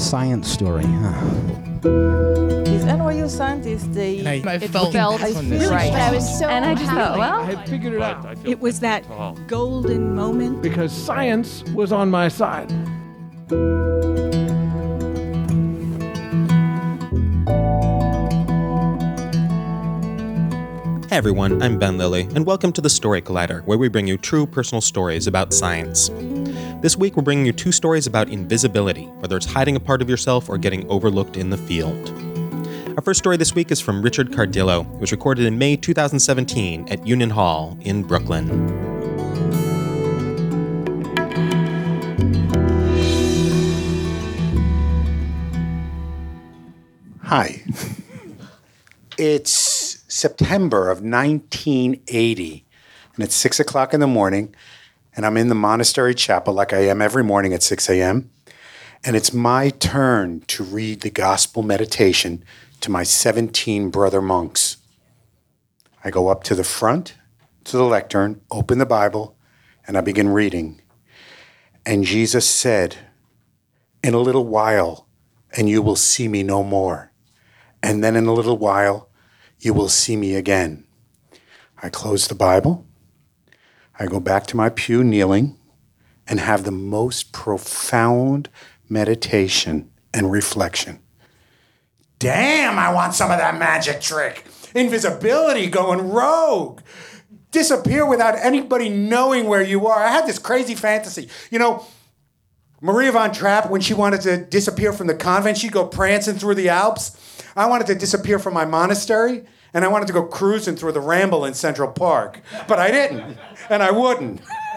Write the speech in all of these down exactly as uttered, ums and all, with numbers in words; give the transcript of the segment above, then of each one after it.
science story, huh? These N Y U scientists, they... And I, I it felt, felt on this. really Right. strong. I was so And I just thought, happy. well... I had figured it out I feel It was that tall. golden moment. because science was on my side. Hey everyone, I'm Ben Lilly, and welcome to the Story Collider, where we bring you true personal stories about science. This week we're bringing you two stories about invisibility, whether it's hiding a part of yourself or getting overlooked in the field. Our first story this week is from Richard Cardillo. It was recorded in May two thousand seventeen at Union Hall in Brooklyn. Hi. It's September of nineteen eighty, and it's six o'clock in the morning, and I'm in the monastery chapel like I am every morning at six a.m., and it's my turn to read the gospel meditation to my seventeen brother monks. I go up to the front, to the lectern, open the Bible, and I begin reading. And Jesus said, "In a little while, and you will see me no more. And then in a little while, you will see me again." I close the Bible. I go back to my pew kneeling and have the most profound meditation and reflection. Damn, I want some of that magic trick. Invisibility going rogue. Disappear without anybody knowing where you are. I had this crazy fantasy. You know, Maria von Trapp, when she wanted to disappear from the convent, she'd go prancing through the Alps. I wanted to disappear from my monastery, and I wanted to go cruising through the Ramble in Central Park. But I didn't, and I wouldn't.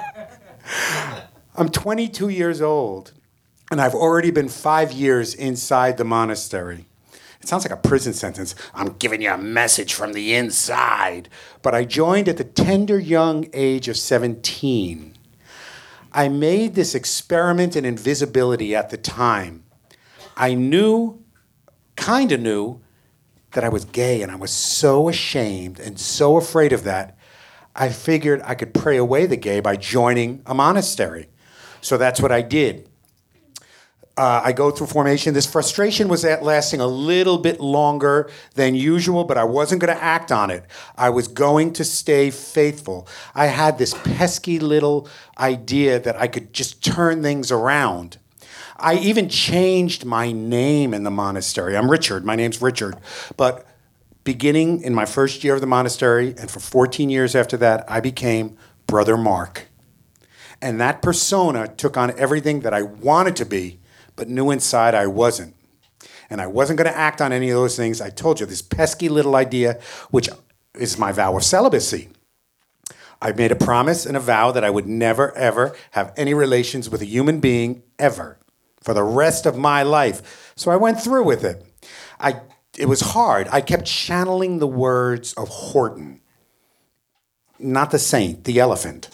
I'm twenty-two years old, and I've already been five years inside the monastery. It sounds like a prison sentence. I'm giving you a message from the inside. But I joined at the tender young age of seventeen. I made this experiment in invisibility at the time. I knew, kind of knew, that I was gay, and I was so ashamed and so afraid of that, I figured I could pray away the gay by joining a monastery. So that's what I did. Uh, I go through formation. This frustration was at lasting a little bit longer than usual, but I wasn't going to act on it. I was going to stay faithful. I had this pesky little idea that I could just turn things around. I even changed my name in the monastery. I'm Richard. My name's Richard. But beginning in my first year of the monastery, and for fourteen years after that, I became Brother Mark. And that persona took on everything that I wanted to be, but knew inside I wasn't. And I wasn't going to act on any of those things. I told you, this pesky little idea, which is my vow of celibacy. I made a promise and a vow that I would never, ever have any relations with a human being, ever, for the rest of my life. So I went through with it. I, it was hard. I kept channeling the words of Horton. Not the saint, the elephant.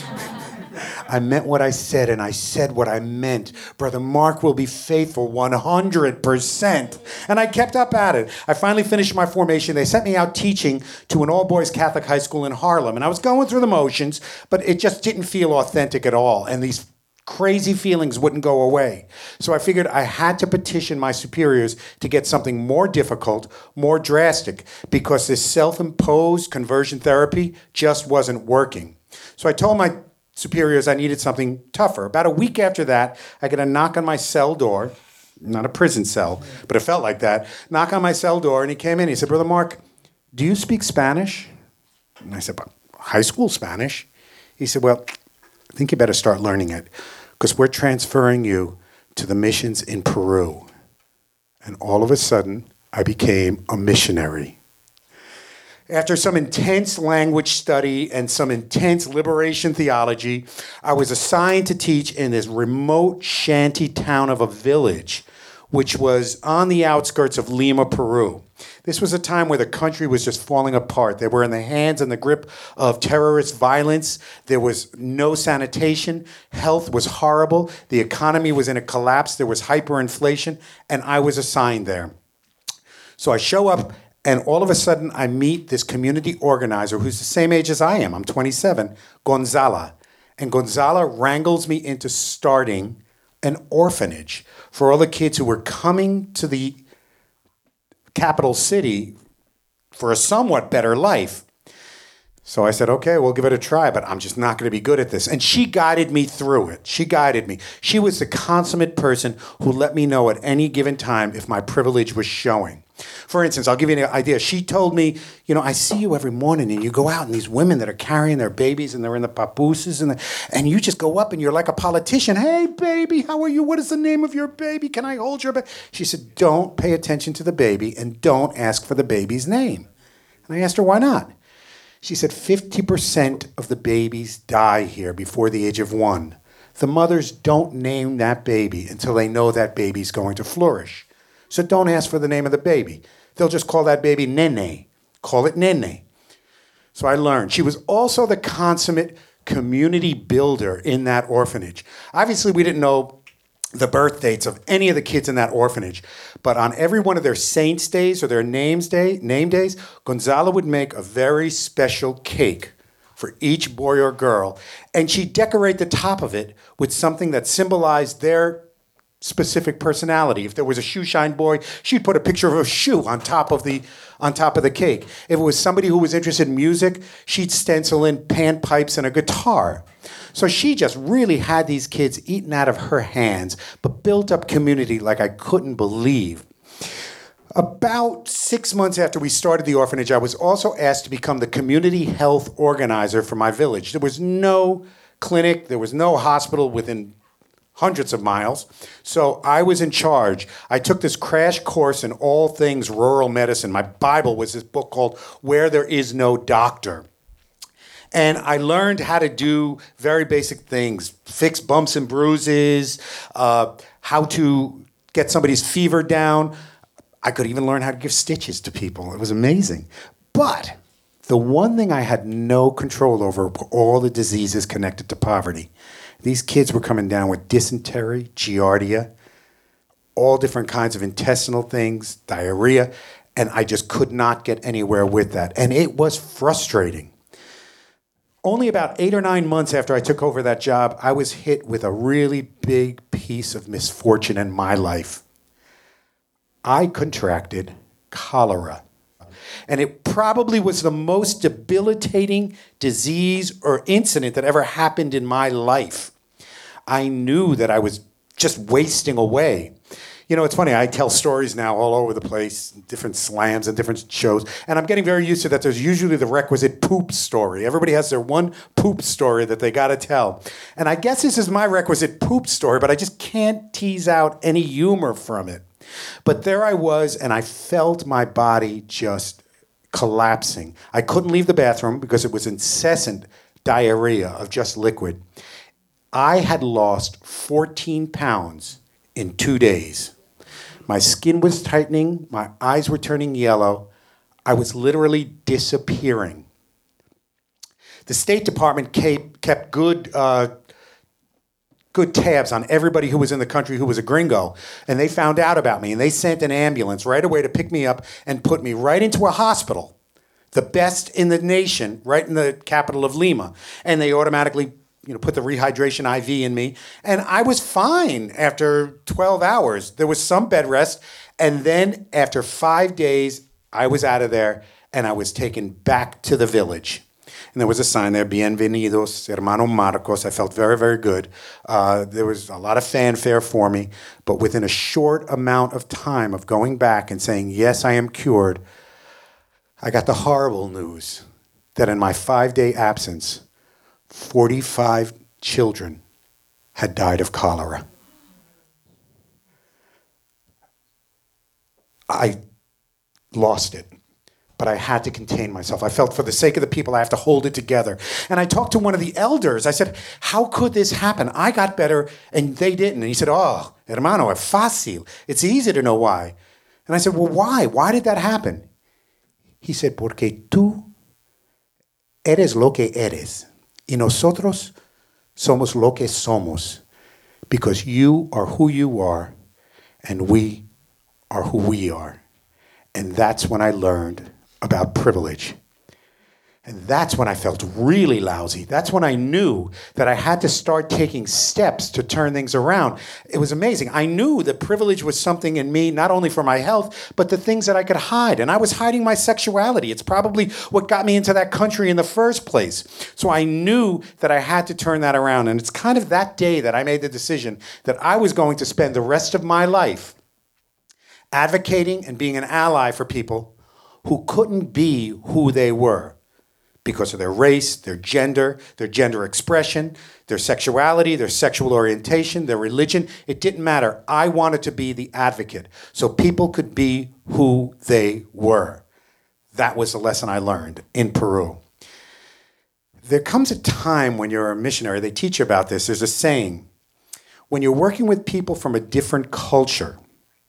I meant what I said, and I said what I meant. Brother Mark will be faithful one hundred percent. And I kept up at it. I finally finished my formation. They sent me out teaching to an all-boys Catholic high school in Harlem. And I was going through the motions, but it just didn't feel authentic at all. And these crazy feelings wouldn't go away. So I figured I had to petition my superiors to get something more difficult, more drastic, because this self-imposed conversion therapy just wasn't working. So I told my superiors I needed something tougher. About a week after that, I get a knock on my cell door, not a prison cell, but it felt like that, knock on my cell door, and he came in. He said, "Brother Mark, do you speak Spanish?" And I said, "High school Spanish?" He said, "Well, I think you better start learning it, because we're transferring you to the missions in Peru." And all of a sudden, I became a missionary. After some intense language study and some intense liberation theology, I was assigned to teach in this remote shanty town of a village, which was on the outskirts of Lima, Peru. This was a time where the country was just falling apart. They were in the hands and the grip of terrorist violence. There was no sanitation. Health was horrible. The economy was in a collapse. There was hyperinflation, and I was assigned there. So I show up, and all of a sudden, I meet this community organizer who's the same age as I am. I'm twenty-seven, Gonzala. And Gonzala wrangles me into starting an orphanage for all the kids who were coming to the capital city for a somewhat better life. So I said, okay, we'll give it a try, but I'm just not going to be good at this. And she guided me through it. She guided me. She was the consummate person who let me know at any given time if my privilege was showing. For instance, I'll give you an idea. She told me, you know, I see you every morning and you go out and these women that are carrying their babies and they're in the papooses and, the, and you just go up and you're like a politician. Hey, baby, how are you? What is the name of your baby? Can I hold your baby? She said, don't pay attention to the baby and don't ask for the baby's name. And I asked her, why not? She said, fifty percent of the babies die here before the age of one. The mothers don't name that baby until they know that baby's going to flourish. So don't ask for the name of the baby. They'll just call that baby Nene. Call it Nene. So I learned. She was also the consummate community builder in that orphanage. Obviously, we didn't know the birth dates of any of the kids in that orphanage. But on every one of their saints' days or their names day, name days, Gonzalo would make a very special cake for each boy or girl. And she'd decorate the top of it with something that symbolized their specific personality. If there was a shoe shine boy, she'd put a picture of a shoe on top of the on top of the cake. If it was somebody who was interested in music, she'd stencil in panpipes and a guitar. So she just really had these kids eaten out of her hands, but built up community like I couldn't believe. About six months after we started the orphanage, I was also asked to become the community health organizer for my village. There was no clinic, there was no hospital within hundreds of miles. So I was in charge. I took this crash course in all things rural medicine. My Bible was this book called Where There Is No Doctor. And I learned how to do very basic things, fix bumps and bruises, uh, how to get somebody's fever down. I could even learn how to give stitches to people. It was amazing. But the one thing I had no control over were all the diseases connected to poverty. These kids were coming down with dysentery, giardia, all different kinds of intestinal things, diarrhea, and I just could not get anywhere with that. And it was frustrating. Only about eight or nine months after I took over that job, I was hit with a really big piece of misfortune in my life. I contracted cholera. And it probably was the most debilitating disease or incident that ever happened in my life. I knew that I was just wasting away. You know, it's funny, I tell stories now all over the place, different slams and different shows, and I'm getting very used to that. There's usually the requisite poop story. Everybody has their one poop story that they gotta tell. And I guess this is my requisite poop story, but I just can't tease out any humor from it. But there I was, and I felt my body just collapsing. I couldn't leave the bathroom because it was incessant diarrhea of just liquid. I had lost fourteen pounds in two days. My skin was tightening, my eyes were turning yellow. I was literally disappearing. The State Department kept good uh, good tabs on everybody who was in the country who was a gringo, and they found out about me, and they sent an ambulance right away to pick me up and put me right into a hospital, the best in the nation, right in the capital of Lima, and they automatically you know, put the rehydration I V in me, and I was fine after twelve hours. There was some bed rest, and then after five days, I was out of there, and I was taken back to the village. And there was a sign there, Bienvenidos, Hermano Marcos. I felt very, very good. Uh, there was a lot of fanfare for me, but within a short amount of time of going back and saying, yes, I am cured, I got the horrible news that in my five-day absence, forty-five children had died of cholera. I lost it, but I had to contain myself. I felt for the sake of the people, I have to hold it together. And I talked to one of the elders. I said, how could this happen? I got better and they didn't. And he said, oh, hermano, es fácil. It's easy to know why. And I said, well, why? Why did that happen? He said, porque tú eres lo que eres. Y nosotros somos lo que somos, because you are who you are, and we are who we are. And that's when I learned about privilege. And that's when I felt really lousy. That's when I knew that I had to start taking steps to turn things around. It was amazing. I knew that privilege was something in me, not only for my health, but the things that I could hide. And I was hiding my sexuality. It's probably what got me into that country in the first place. So I knew that I had to turn that around. And it's kind of that day that I made the decision that I was going to spend the rest of my life advocating and being an ally for people who couldn't be who they were because of their race, their gender, their gender expression, their sexuality, their sexual orientation, their religion. It didn't matter. I wanted to be the advocate so people could be who they were. That was the lesson I learned in Peru. There comes a time when you're a missionary, they teach you about this. There's a saying, when you're working with people from a different culture,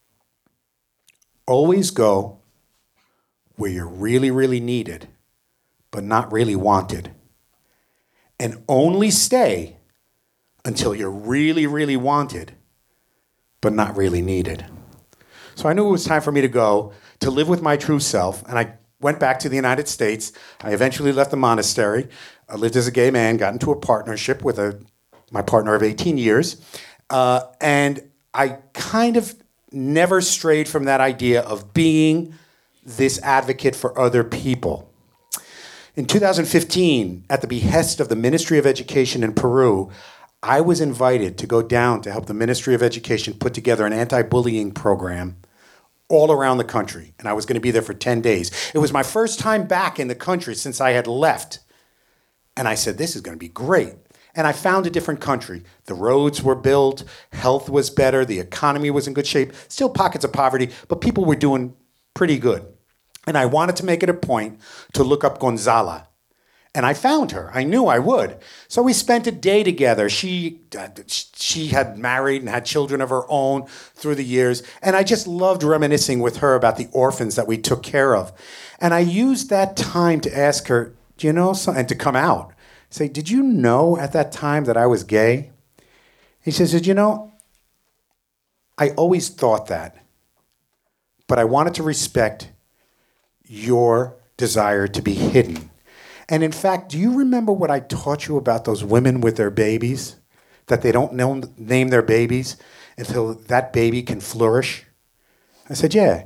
always go where you're really, really needed, but not really wanted. And only stay until you're really, really wanted, but not really needed. So I knew it was time for me to go, to live with my true self, and I went back to the United States. I eventually left the monastery. I lived as a gay man, got into a partnership with a my partner of eighteen years, uh, and I kind of never strayed from that idea of being this advocate for other people. In two thousand fifteen, at the behest of the Ministry of Education in Peru, I was invited to go down to help the Ministry of Education put together an anti-bullying program all around the country. And I was going to be there for ten days. It was my first time back in the country since I had left. And I said, this is going to be great. And I found a different country. The roads were built, health was better, the economy was in good shape, still pockets of poverty, but people were doing pretty good. And I wanted to make it a point to look up Gonzala. And I found her. I knew I would. So we spent a day together. She, she had married and had children of her own through the years. And I just loved reminiscing with her about the orphans that we took care of. And I used that time to ask her, do you know something? And to come out. Say, did you know at that time that I was gay? He says, you know, I always thought that. But I wanted to respect your desire to be hidden. And in fact, do you remember what I taught you about those women with their babies? That they don't know, name their babies until that baby can flourish? I said, yeah.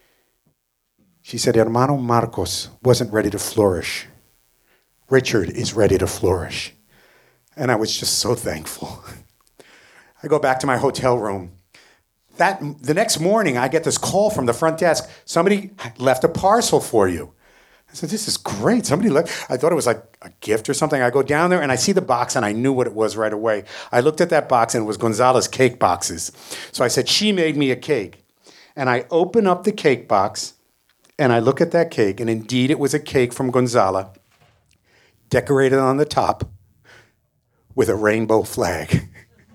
She said, Hermano Marcos wasn't ready to flourish. Richard is ready to flourish. And I was just so thankful. I go back to my hotel room. That, the next morning, I get this call from the front desk. Somebody left a parcel for you. I said, this is great. Somebody left. I thought it was like a gift or something. I go down there and I see the box and I knew what it was right away. I looked at that box and it was Gonzala's cake boxes. So I said, she made me a cake. And I open up the cake box and I look at that cake, and indeed it was a cake from Gonzala, decorated on the top with a rainbow flag.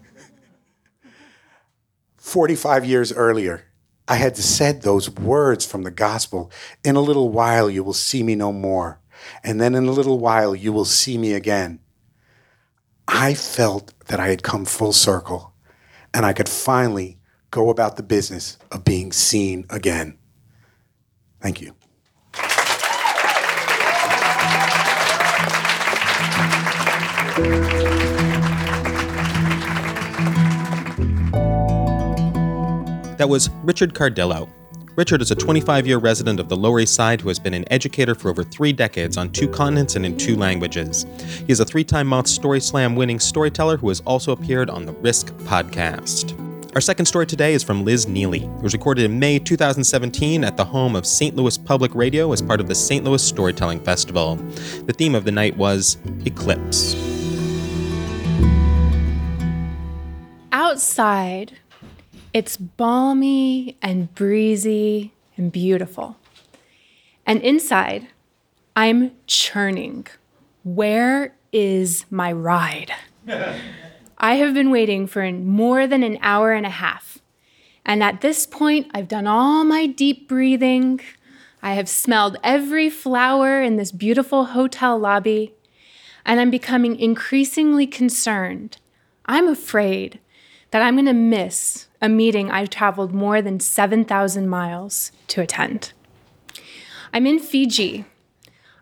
forty-five years earlier, I had said those words from the gospel. In a little while, you will see me no more. And then in a little while, you will see me again. I felt that I had come full circle and I could finally go about the business of being seen again. Thank you. That was Richard Cardillo. Richard is a twenty-five-year resident of the Lower East Side who has been an educator for over three decades on two continents and in two languages. He is a three-time Moth Story Slam winning storyteller who has also appeared on the Risk podcast. Our second story today is from Liz Neely. It was recorded in May two thousand seventeen at the home of Saint Louis Public Radio as part of the Saint Louis Storytelling Festival. The theme of the night was Eclipse. Outside, it's balmy and breezy and beautiful. And inside, I'm churning. Where is my ride? I have been waiting for more than an hour and a half. And at this point, I've done all my deep breathing. I have smelled every flower in this beautiful hotel lobby. And I'm becoming increasingly concerned. I'm afraid that I'm going to miss a meeting I've traveled more than seven thousand miles to attend. I'm in Fiji.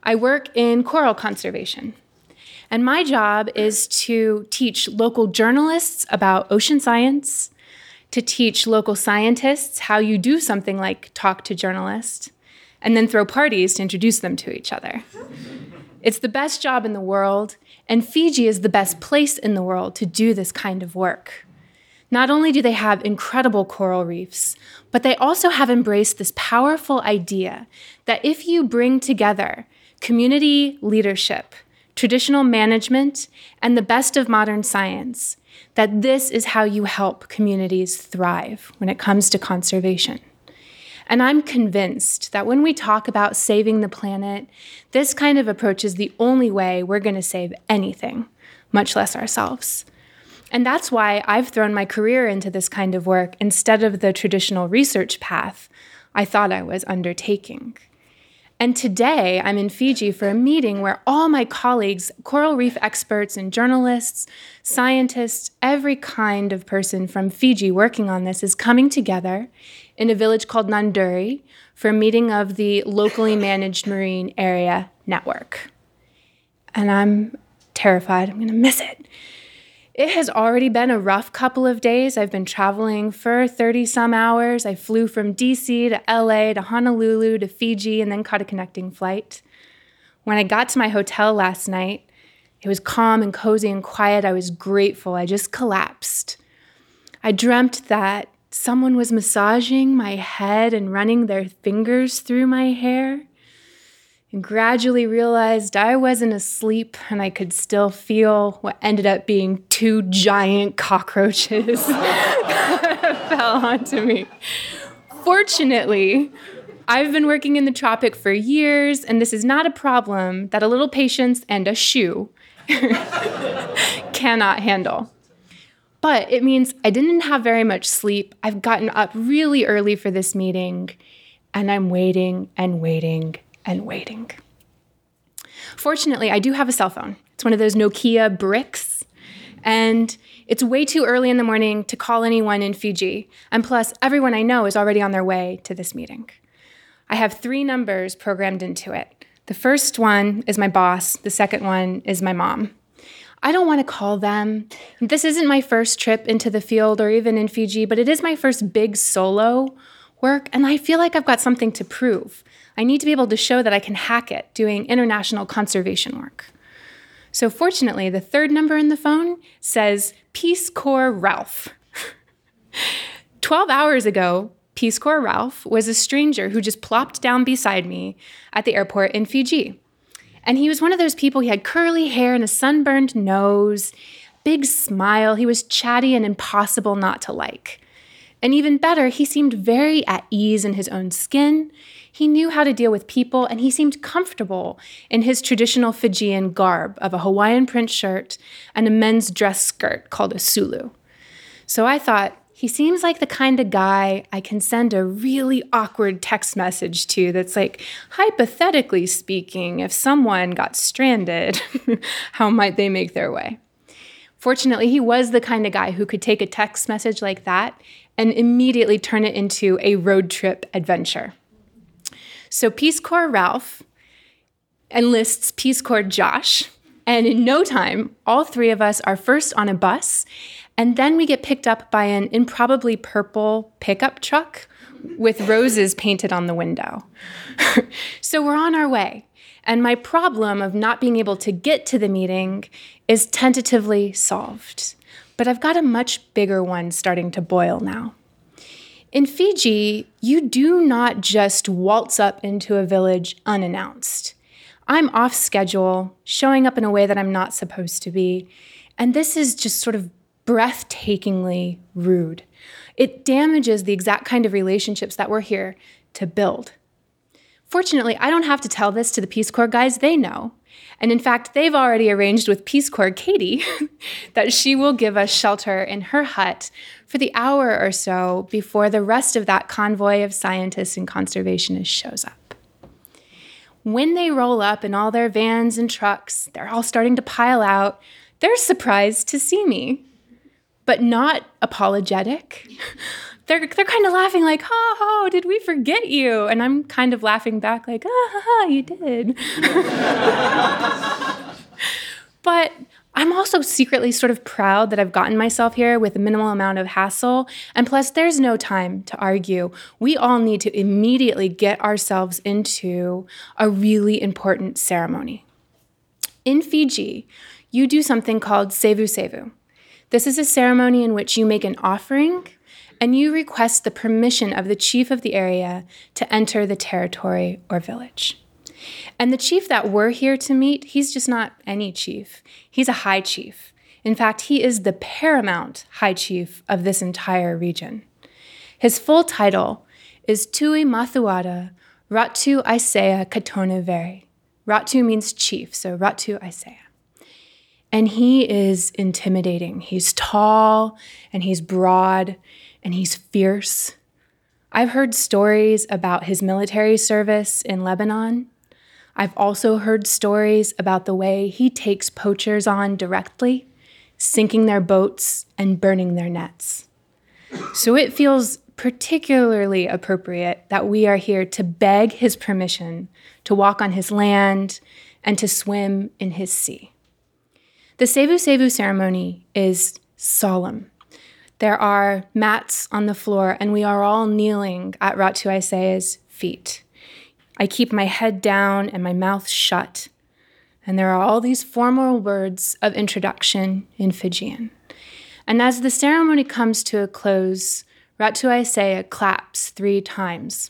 I work in coral conservation. And my job is to teach local journalists about ocean science, to teach local scientists how you do something like talk to journalists, and then throw parties to introduce them to each other. It's the best job in the world, and Fiji is the best place in the world to do this kind of work. Not only do they have incredible coral reefs, but they also have embraced this powerful idea that if you bring together community leadership, traditional management, and the best of modern science, that this is how you help communities thrive when it comes to conservation. And I'm convinced that when we talk about saving the planet, this kind of approach is the only way we're going to save anything, much less ourselves. And that's why I've thrown my career into this kind of work instead of the traditional research path I thought I was undertaking. And today, I'm in Fiji for a meeting where all my colleagues, coral reef experts and journalists, scientists, every kind of person from Fiji working on this is coming together in a village called Nganduri for a meeting of the locally managed marine area network. And I'm terrified I'm going to miss it. It has already been a rough couple of days. I've been traveling for thirty-some hours. I flew from D C to L A to Honolulu to Fiji and then caught a connecting flight. When I got to my hotel last night, it was calm and cozy and quiet. I was grateful. I just collapsed. I dreamt that someone was massaging my head and running their fingers through my hair, and gradually realized I wasn't asleep and I could still feel what ended up being two giant cockroaches that fell onto me. Fortunately, I've been working in the tropic for years, and this is not a problem that a little patience and a shoe cannot handle. But it means I didn't have very much sleep. I've gotten up really early for this meeting, and I'm waiting and waiting and waiting. Fortunately, I do have a cell phone. It's one of those Nokia bricks, and it's way too early in the morning to call anyone in Fiji. And plus, everyone I know is already on their way to this meeting. I have three numbers programmed into it. The first one is my boss. The second one is my mom. I don't want to call them. This isn't my first trip into the field or even in Fiji, but it is my first big solo work, and I feel like I've got something to prove. I need to be able to show that I can hack it doing international conservation work. So fortunately, the third number in the phone says Peace Corps Ralph. Twelve hours ago, Peace Corps Ralph was a stranger who just plopped down beside me at the airport in Fiji. And he was one of those people, he had curly hair and a sunburned nose, big smile. He was chatty and impossible not to like. And even better, he seemed very at ease in his own skin. He knew how to deal with people, and he seemed comfortable in his traditional Fijian garb of a Hawaiian print shirt and a men's dress skirt called a sulu. So I thought, he seems like the kind of guy I can send a really awkward text message to that's like, hypothetically speaking, if someone got stranded, how might they make their way? Fortunately, he was the kind of guy who could take a text message like that and immediately turn it into a road trip adventure. So Peace Corps Ralph enlists Peace Corps Josh, and in no time, all three of us are first on a bus, and then we get picked up by an improbably purple pickup truck with roses painted on the window. So we're on our way, and my problem of not being able to get to the meeting is tentatively solved. But I've got a much bigger one starting to boil now. In Fiji, you do not just waltz up into a village unannounced. I'm off schedule, showing up in a way that I'm not supposed to be, and this is just sort of breathtakingly rude. It damages the exact kind of relationships that we're here to build. Fortunately, I don't have to tell this to the Peace Corps guys. They know. And in fact, they've already arranged with Peace Corps Katie that she will give us shelter in her hut for the hour or so before the rest of that convoy of scientists and conservationists shows up. When they roll up in all their vans and trucks, they're all starting to pile out. They're surprised to see me, but not apologetic. they're they're kind of laughing like, ha ha, did we forget you? And I'm kind of laughing back like, ah, ha, ha, you did. But I'm also secretly sort of proud that I've gotten myself here with a minimal amount of hassle. And plus, there's no time to argue. We all need to immediately get ourselves into a really important ceremony. In Fiji, you do something called sevu sevu. This is a ceremony in which you make an offering and you request the permission of the chief of the area to enter the territory or village. And the chief that we're here to meet, he's just not any chief. He's a high chief. In fact, he is the paramount high chief of this entire region. His full title is Tui Mathuada Ratu Isaiah Katonaveri. Ratu means chief, so Ratu Isaiah. And he is intimidating. He's tall, and he's broad, and he's fierce. I've heard stories about his military service in Lebanon. I've also heard stories about the way he takes poachers on directly, sinking their boats and burning their nets. So it feels particularly appropriate that we are here to beg his permission to walk on his land and to swim in his sea. The sevu sevu ceremony is solemn. There are mats on the floor, and we are all kneeling at Ratu Isaiah's feet. I keep my head down and my mouth shut, and there are all these formal words of introduction in Fijian. And as the ceremony comes to a close, Ratu Isaiah claps three times.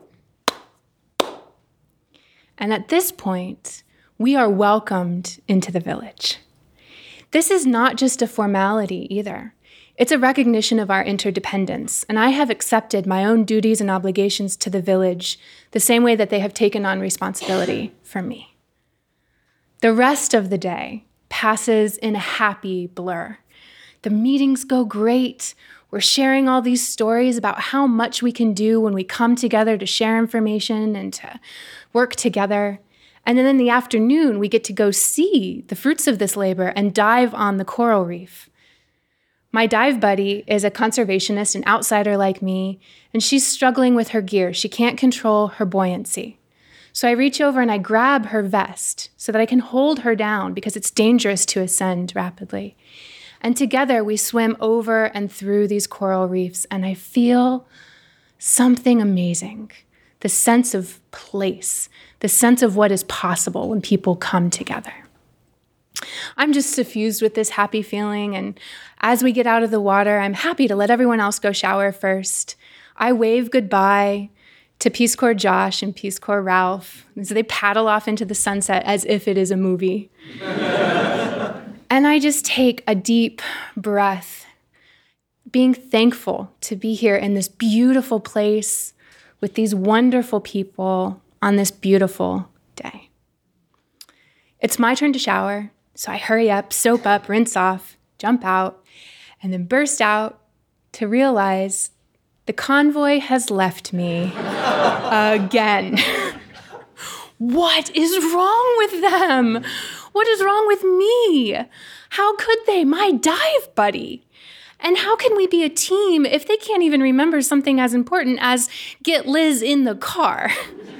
And at this point, we are welcomed into the village. This is not just a formality either. It's a recognition of our interdependence, and I have accepted my own duties and obligations to the village the same way that they have taken on responsibility for me. The rest of the day passes in a happy blur. The meetings go great. We're sharing all these stories about how much we can do when we come together to share information and to work together. And then in the afternoon, we get to go see the fruits of this labor and dive on the coral reef. My dive buddy is a conservationist, an outsider like me, and she's struggling with her gear. She can't control her buoyancy. So I reach over and I grab her vest so that I can hold her down because it's dangerous to ascend rapidly. And together we swim over and through these coral reefs, and I feel something amazing. The sense of place, the sense of what is possible when people come together. I'm just suffused with this happy feeling, and as we get out of the water, I'm happy to let everyone else go shower first. I wave goodbye to Peace Corps Josh and Peace Corps Ralph, and so they paddle off into the sunset as if it is a movie. And I just take a deep breath, being thankful to be here in this beautiful place with these wonderful people on this beautiful day. It's my turn to shower. So I hurry up, soap up, rinse off, jump out, and then burst out to realize the convoy has left me again. What is wrong with them? What is wrong with me? How could they? My dive buddy. And how can we be a team if they can't even remember something as important as get Liz in the car?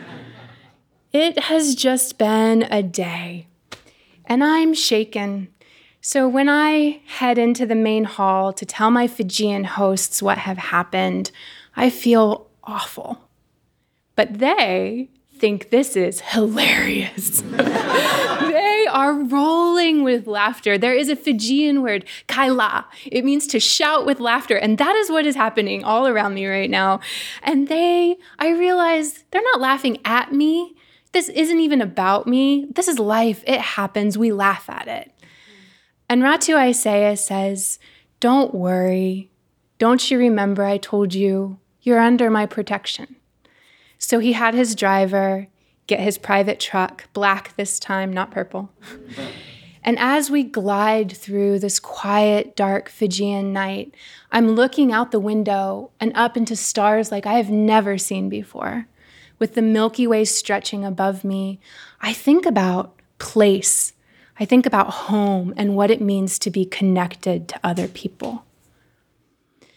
It has just been a day. And I'm shaken. So when I head into the main hall to tell my Fijian hosts what have happened, I feel awful. But they think this is hilarious. They are rolling with laughter. There is a Fijian word, kaila. It means to shout with laughter. And that is what is happening all around me right now. And they, I realize they're not laughing at me. This isn't even about me. This is life. It happens. We laugh at it. And Ratu Isaiah says, don't worry. Don't you remember I told you you're under my protection? So he had his driver get his private truck, black this time, not purple. And as we glide through this quiet, dark Fijian night, I'm looking out the window and up into stars like I have never seen before. With the Milky Way stretching above me, I think about place. I think about home and what it means to be connected to other people.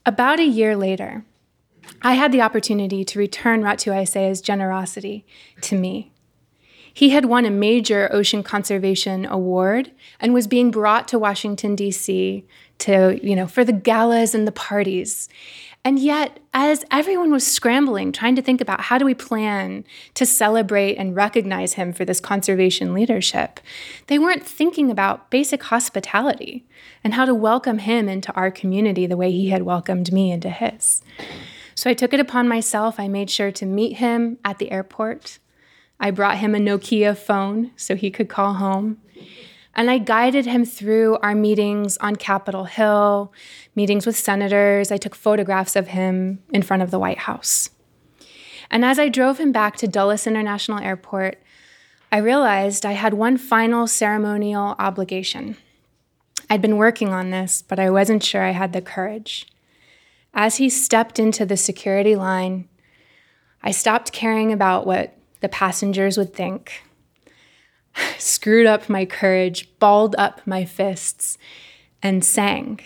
About a year later, I had the opportunity to return Ratu Aisea's generosity to me. He had won a major ocean conservation award and was being brought to Washington, D C to, you know, for the galas and the parties. And yet, as everyone was scrambling, trying to think about how do we plan to celebrate and recognize him for this conservation leadership, they weren't thinking about basic hospitality and how to welcome him into our community the way he had welcomed me into his. So I took it upon myself. I made sure to meet him at the airport. I brought him a Nokia phone so he could call home. And I guided him through our meetings on Capitol Hill, meetings with senators. I took photographs of him in front of the White House. And as I drove him back to Dulles International Airport, I realized I had one final ceremonial obligation. I'd been working on this, but I wasn't sure I had the courage. As he stepped into the security line, I stopped caring about what the passengers would think, screwed up my courage, balled up my fists, and sang,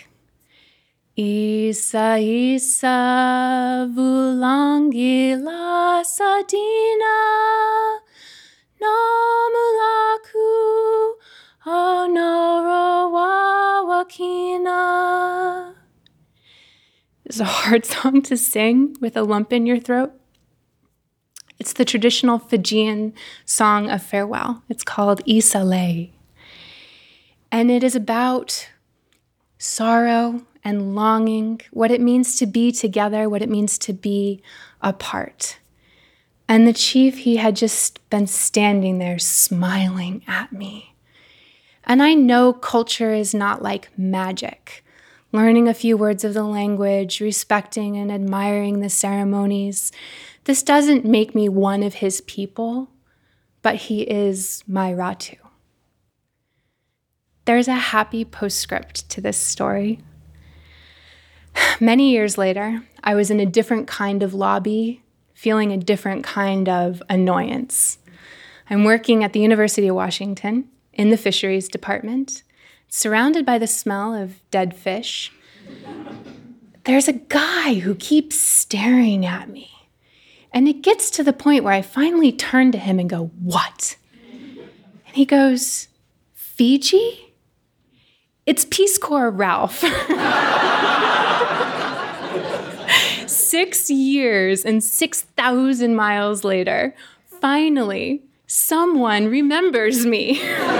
Isa, Isa, vulangi la sadina, nomulaku, onoro wawakina. It's a hard song to sing with a lump in your throat. It's the traditional Fijian song of farewell. It's called Isa Lei. And it is about sorrow and longing, what it means to be together, what it means to be apart. And the chief, he had just been standing there smiling at me. And I know culture is not like magic. Learning a few words of the language, respecting and admiring the ceremonies. This doesn't make me one of his people, but he is my Ratu. There's a happy postscript to this story. Many years later, I was in a different kind of lobby, feeling a different kind of annoyance. I'm working at the University of Washington in the fisheries department, surrounded by the smell of dead fish. There's a guy who keeps staring at me. And it gets to the point where I finally turn to him and go, what? And he goes, Fiji? It's Peace Corps Ralph. Six years and six thousand miles later, finally, someone remembers me.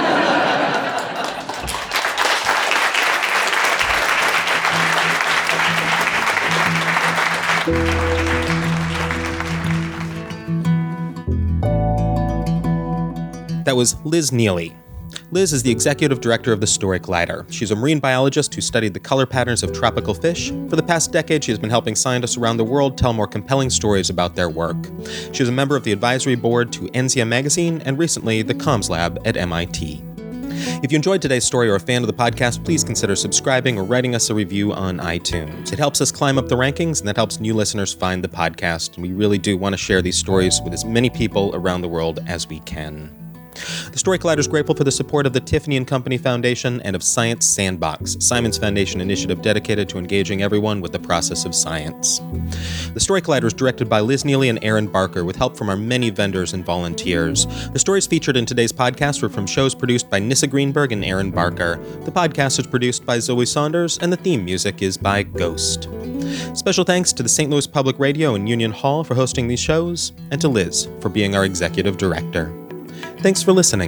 That was Liz Neely. Liz is the executive director of the Story Collider. She's a marine biologist who studied the color patterns of tropical fish. For the past decade, she has been helping scientists around the world tell more compelling stories about their work. She is a member of the advisory board to N Z M Magazine and recently the Comms Lab at M I T. If you enjoyed today's story or are a fan of the podcast, please consider subscribing or writing us a review on iTunes. It helps us climb up the rankings, and that helps new listeners find the podcast. And we really do want to share these stories with as many people around the world as we can. The Story Collider is grateful for the support of the Tiffany and Company Foundation and of Science Sandbox, Simon's Foundation initiative dedicated to engaging everyone with the process of science. The Story Collider is directed by Liz Neely and Aaron Barker with help from our many vendors and volunteers. The stories featured in today's podcast were from shows produced by Nissa Greenberg and Aaron Barker. The podcast is produced by Zoe Saunders, and the theme music is by Ghost. Special thanks to the Saint Louis Public Radio and Union Hall for hosting these shows, and to Liz for being our executive director. Thanks for listening.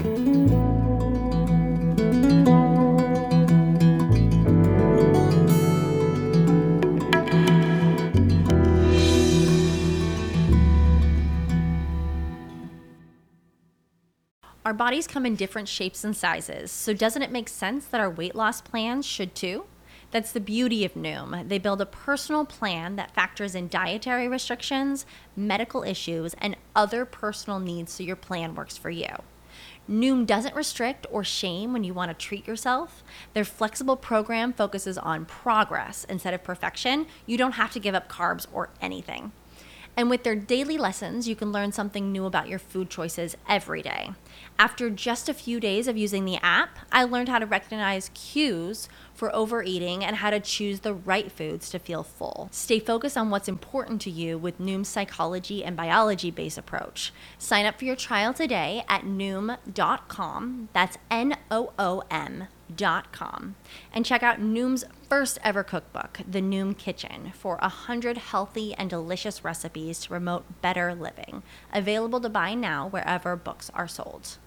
Our bodies come in different shapes and sizes, so doesn't it make sense that our weight loss plans should too? That's the beauty of Noom. They build a personal plan that factors in dietary restrictions, medical issues, and other personal needs so your plan works for you. Noom doesn't restrict or shame when you want to treat yourself. Their flexible program focuses on progress instead of perfection. You don't have to give up carbs or anything. And with their daily lessons, you can learn something new about your food choices every day. After just a few days of using the app, I learned how to recognize cues for overeating and how to choose the right foods to feel full. Stay focused on what's important to you with Noom's psychology and biology-based approach. Sign up for your trial today at noom dot com. That's N O O M dot com. And check out Noom's first ever cookbook, The Noom Kitchen, for one hundred healthy and delicious recipes to promote better living. Available to buy now wherever books are sold.